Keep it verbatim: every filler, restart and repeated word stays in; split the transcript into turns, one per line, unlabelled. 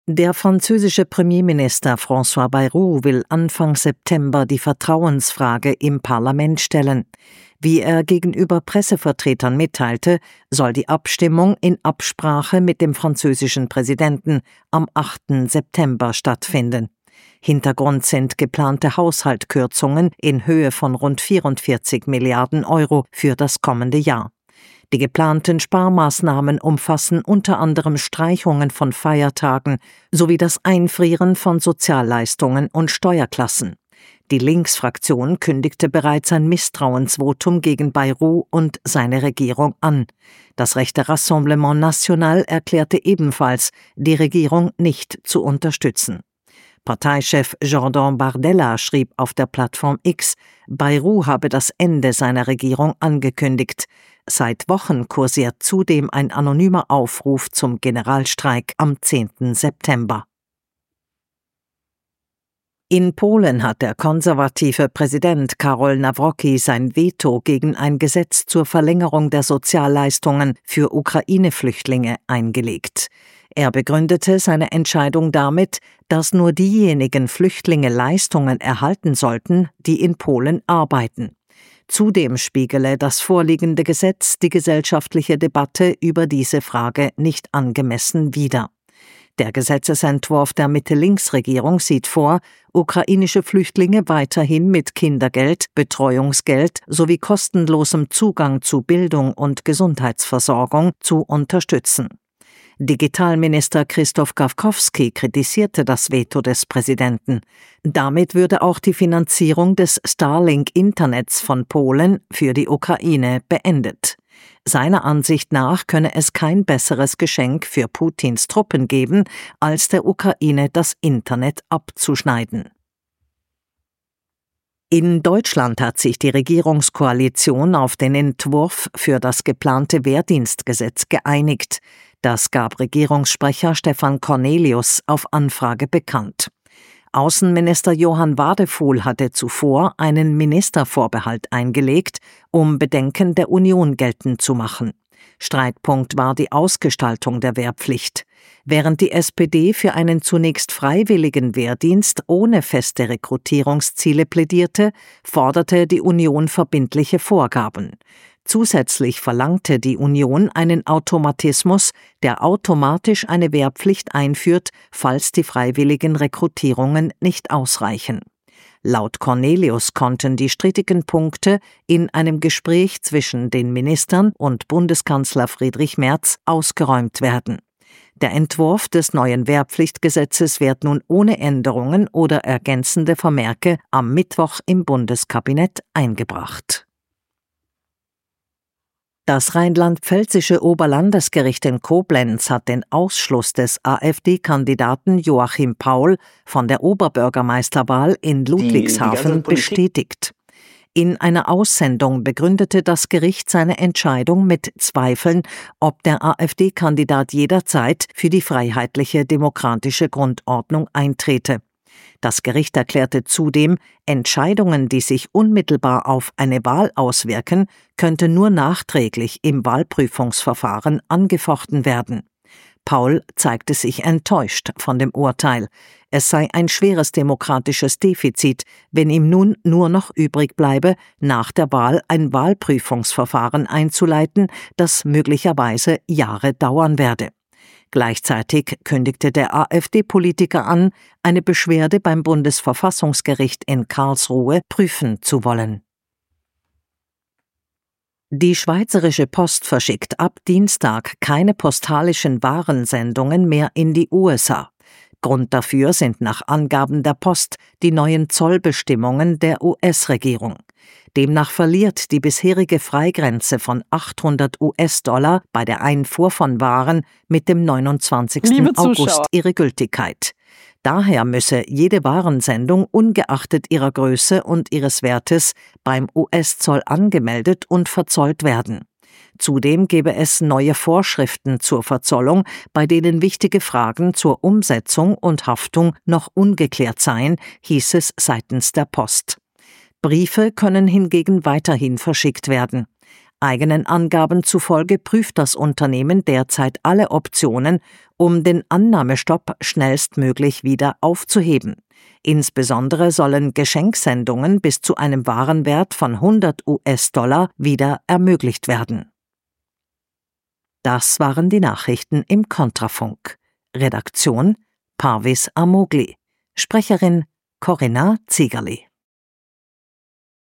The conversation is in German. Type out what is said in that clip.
Der französische Premierminister François Bayrou will Anfang September die Vertrauensfrage im Parlament stellen. Wie er gegenüber Pressevertretern mitteilte, soll die Abstimmung in Absprache mit dem französischen Präsidenten am achten September stattfinden. Hintergrund sind geplante Haushaltskürzungen in Höhe von rund vierundvierzig Milliarden Euro für das kommende Jahr. Die geplanten Sparmaßnahmen umfassen unter anderem Streichungen von Feiertagen sowie das Einfrieren von Sozialleistungen und Steuerklassen. Die Linksfraktion kündigte bereits ein Misstrauensvotum gegen Bayrou und seine Regierung an. Das rechte Rassemblement National erklärte ebenfalls, die Regierung nicht zu unterstützen. Parteichef Jordan Bardella schrieb auf der Plattform X, Bayrou habe das Ende seiner Regierung angekündigt. Seit Wochen kursiert zudem ein anonymer Aufruf zum Generalstreik am zehnten September. In Polen hat der konservative Präsident Karol Nawrocki sein Veto gegen ein Gesetz zur Verlängerung der Sozialleistungen für Ukraine-Flüchtlinge eingelegt. Er begründete seine Entscheidung damit, dass nur diejenigen Flüchtlinge Leistungen erhalten sollten, die in Polen arbeiten. Zudem spiegele das vorliegende Gesetz die gesellschaftliche Debatte über diese Frage nicht angemessen wider. Der Gesetzesentwurf der Mitte-Links-Regierung sieht vor, ukrainische Flüchtlinge weiterhin mit Kindergeld, Betreuungsgeld sowie kostenlosem Zugang zu Bildung und Gesundheitsversorgung zu unterstützen. Digitalminister Krzysztof Gawkowski kritisierte das Veto des Präsidenten. Damit würde auch die Finanzierung des Starlink-Internets von Polen für die Ukraine beendet. Seiner Ansicht nach könne es kein besseres Geschenk für Putins Truppen geben, als der Ukraine das Internet abzuschneiden. In Deutschland hat sich die Regierungskoalition auf den Entwurf für das geplante Wehrdienstgesetz geeinigt. Das gab Regierungssprecher Stefan Cornelius auf Anfrage bekannt. Außenminister Johann Wadefuhl hatte zuvor einen Ministervorbehalt eingelegt, um Bedenken der Union geltend zu machen. Streitpunkt war die Ausgestaltung der Wehrpflicht. Während die S P D für einen zunächst freiwilligen Wehrdienst ohne feste Rekrutierungsziele plädierte, forderte die Union verbindliche Vorgaben. Zusätzlich verlangte die Union einen Automatismus, der automatisch eine Wehrpflicht einführt, falls die freiwilligen Rekrutierungen nicht ausreichen. Laut Cornelius konnten die strittigen Punkte in einem Gespräch zwischen den Ministern und Bundeskanzler Friedrich Merz ausgeräumt werden. Der Entwurf des neuen Wehrpflichtgesetzes wird nun ohne Änderungen oder ergänzende Vermerke am Mittwoch im Bundeskabinett eingebracht. Das rheinland-pfälzische Oberlandesgericht in Koblenz hat den Ausschluss des AfD-Kandidaten Joachim Paul von der Oberbürgermeisterwahl in Ludwigshafen bestätigt. In einer Aussendung begründete das Gericht seine Entscheidung mit Zweifeln, ob der AfD-Kandidat jederzeit für die freiheitliche demokratische Grundordnung eintrete. Das Gericht erklärte zudem, Entscheidungen, die sich unmittelbar auf eine Wahl auswirken, könnten nur nachträglich im Wahlprüfungsverfahren angefochten werden. Paul zeigte sich enttäuscht von dem Urteil. Es sei ein schweres demokratisches Defizit, wenn ihm nun nur noch übrig bleibe, nach der Wahl ein Wahlprüfungsverfahren einzuleiten, das möglicherweise Jahre dauern werde. Gleichzeitig kündigte der AfD-Politiker an, eine Beschwerde beim Bundesverfassungsgericht in Karlsruhe prüfen zu wollen. Die Schweizerische Post verschickt ab Dienstag keine postalischen Warensendungen mehr in die U S A. Grund dafür sind nach Angaben der Post die neuen Zollbestimmungen der U S-Regierung. Demnach verliert die bisherige Freigrenze von achthundert US-Dollar bei der Einfuhr von Waren mit dem neunundzwanzigsten August ihre Gültigkeit. Daher müsse jede Warensendung ungeachtet ihrer Größe und ihres Wertes beim U S-Zoll angemeldet und verzollt werden. Zudem gebe es neue Vorschriften zur Verzollung, bei denen wichtige Fragen zur Umsetzung und Haftung noch ungeklärt seien, hieß es seitens der Post. Briefe können hingegen weiterhin verschickt werden. Eigenen Angaben zufolge prüft das Unternehmen derzeit alle Optionen, um den Annahmestopp schnellstmöglich wieder aufzuheben. Insbesondere sollen Geschenksendungen bis zu einem Warenwert von hundert US-Dollar wieder ermöglicht werden. Das waren die Nachrichten im Kontrafunk. Redaktion: Parvis Amogli. Sprecherin: Corinna Ziegerli.